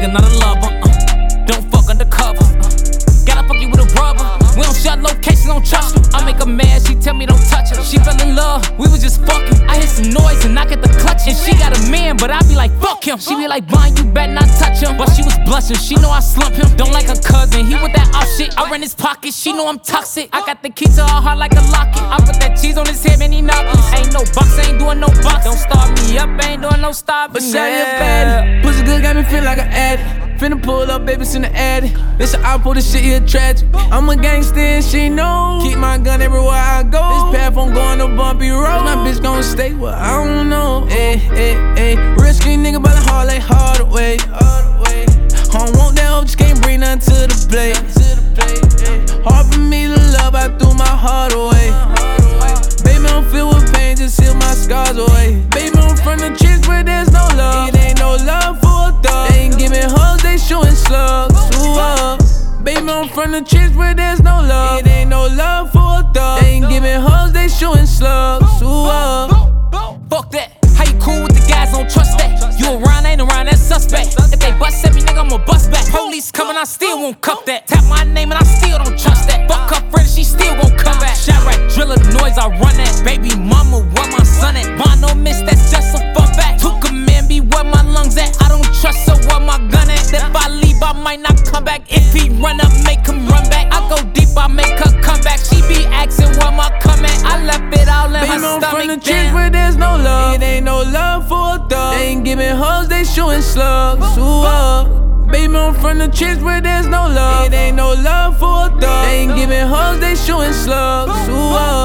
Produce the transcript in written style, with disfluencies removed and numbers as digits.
nigga, not a lover. Don't fuck undercover. Gotta fuck you with a rubber. We don't share locations, don't trust you. I make her mad, she tell me don't touch her. She fell in love, we was just fucking. I hear some noise and I get the clutch. And she got a man, but I be like, fuck him. She be like, Vine, you better not touch him. But she was blushing, she know I slump him. Don't like her cousin, he with that off shit. I run his pocket, she know I'm toxic. I got the key to her heart like a locket. I put that cheese on his head, man, he knockin'. Ain't no box, ain't doing no box. Don't start me up, ain't doing no stop. But say you bad, pussy good got me feel like an addict. Finna pull up, babies in the attic. Listen, I pull this shit here tragic. I'm a gangster and she know. Keep my gun everywhere I go. This path I'm going a bumpy road. My bitch gon' stay where I don't know. Ayy, ayy, ayy. Real street nigga by the heart like Hardaway. I don't want that hope, just can't bring nothing to the plate. Hard for me to love, I threw my heart away. Baby, I'm filled with pain, just heal my scars away. Baby, I'm from the chicks where there's no love. It ain't no love for a thug. They ain't giving hugs, they shooting slugs. Ooh, baby, I'm from the chicks where there's no love. It ain't no love for a thug. They ain't giving hugs, they shooting slugs. Ooh, fuck that. How you cool with the guys, don't trust that. You around, ain't around, that's suspect. If they bust at me, nigga, I'ma bust back. Police coming, I still won't cuff that. Tap my name and I still don't trust that. Fuck her friend, she still won't come back. Shot right, drill the noise, I run that. Baby mama, where my son at? Mine no miss, that's just a fun fact. Took a man, be where my lungs at. I don't trust, so where my gun at? If I leave, I might not come back. If he run up, make him run back. I go deep, I make her come back. She be asking where my come at. I left it all in her stomach. From the chicks where there's no love. It ain't no love for a thug. They ain't giving hugs, they shooting slugs. Ooh, baby, I'm from the chicks where there's no love. It ain't no love for a thug. They ain't giving hugs, they shooting slugs. Ooh,